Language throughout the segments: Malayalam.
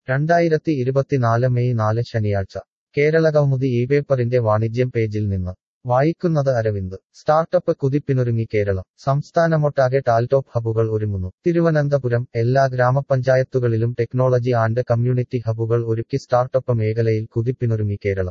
2024 മെയ് 4 ശനിയാഴ്ച കേരളകൗമുദി ഇപേപ്പറിന്റെ വാണിജ്യം പേജിൽ നിന്ന് വായിക്കുന്നത് അരവിന്ദ്. സ്റ്റാർട്ടപ്പ് കുതിപ്പിനൊരുങ്ങി കേരളം. സംസ്ഥാനമൊട്ടാകെ ടാൽടോപ്പ് ഹബുകൾ ഒരുങ്ങുന്നു. തിരുവനന്തപുരം. എല്ലാ ഗ്രാമപഞ്ചായത്തുകളിലും ടെക്നോളജി ആൻഡ് കമ്മ്യൂണിറ്റി ഹബുകൾ ഒരുക്കി സ്റ്റാർട്ടപ്പ് മേഖലയിൽ കുതിപ്പിനൊരുങ്ങി കേരളം.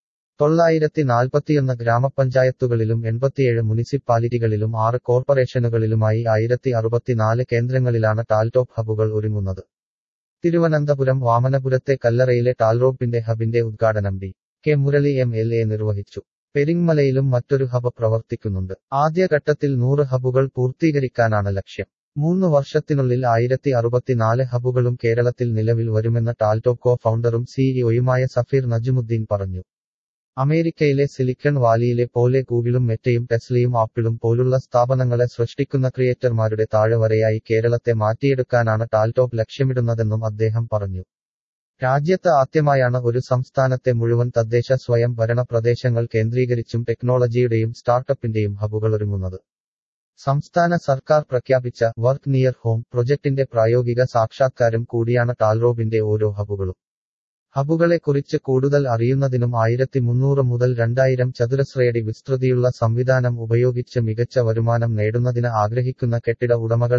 941 ഗ്രാമപഞ്ചായത്തുകളിലും 87 മുനിസിപ്പാലിറ്റികളിലും 6 കോർപ്പറേഷനുകളിലുമായി 1064 കേന്ദ്രങ്ങളിലാണ് ടാൽടോപ്പ് ഹബുകൾ ഒരുങ്ങുന്നത്. തിരുവനന്തപുരം വാമനപുരത്തെ കല്ലറയിലെ ടാൽറോപ്പിന്റെ ഹബിന്റെ ഉദ്ഘാടനം ഡി. കെ. മുരളി MLA നിർവഹിച്ചു. പെരിങ്ങമലയിലും മറ്റൊരു ഹബ് പ്രവർത്തിക്കുന്നുണ്ട്. ആദ്യഘട്ടത്തിൽ 100 ഹബുകൾ പൂർത്തീകരിക്കാനാണ് ലക്ഷ്യം. 3 വർഷത്തിനുള്ളിൽ 1064 ഹബുകളും കേരളത്തിൽ നിലവിൽ വരുമെന്ന് ടാൽടോപ്പ് കോ-ഫൗണ്ടറും സിഇഒയുമായ സഫീർ നജ്മുദ്ദീൻ പറഞ്ഞു. അമേരിക്കയിലെ സിലിക്കൺ വാലിയിലെ പോലെ ഗൂഗിളും മെറ്റയും ടെസ്ലയും ആപ്പിളും പോലുള്ള സ്ഥാപനങ്ങളെ സൃഷ്ടിക്കുന്ന ക്രിയേറ്റർമാരുടെ താഴെവരയായി കേരളത്തെ മാറ്റിയെടുക്കാനാണ് ടാൽടോപ്പ് ലക്ഷ്യമിടുന്നതെന്നും അദ്ദേഹം പറഞ്ഞു. രാജ്യത്ത് ആദ്യമായാണ് ഒരു സംസ്ഥാനത്തെ മുഴുവൻ തദ്ദേശ സ്വയം ഭരണ പ്രദേശങ്ങൾ കേന്ദ്രീകരിച്ചും ടെക്നോളജിയുടെയും സ്റ്റാർട്ടപ്പിന്റെയും ഹബുകളൊരുങ്ങുന്നത്. സംസ്ഥാന സർക്കാർ പ്രഖ്യാപിച്ച വർക്ക് നിയർ ഹോം പ്രൊജക്ടിന്റെ പ്രായോഗിക സാക്ഷാത്കാരം കൂടിയാണ് ടാൽറോപ്പിന്റെ ഓരോ ഹബുകളും. ഹബുകളെക്കുറിച്ച് കൂടുതൽ അറിയുന്നതിനും 1300 മുതൽ 2000 ചതുരശ്രയടി വിസ്തൃതിയുള്ള സംവിധാനം ഉപയോഗിച്ച് മികച്ച വരുമാനം നേടുന്നതിന് ആഗ്രഹിക്കുന്ന കെട്ടിട ഉടമകൾ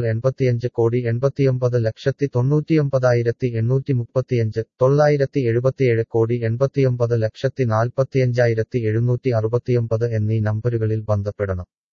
85,89,99,835 977,89,45,769 എന്നീ നമ്പരുകളിൽ ബന്ധപ്പെടണം.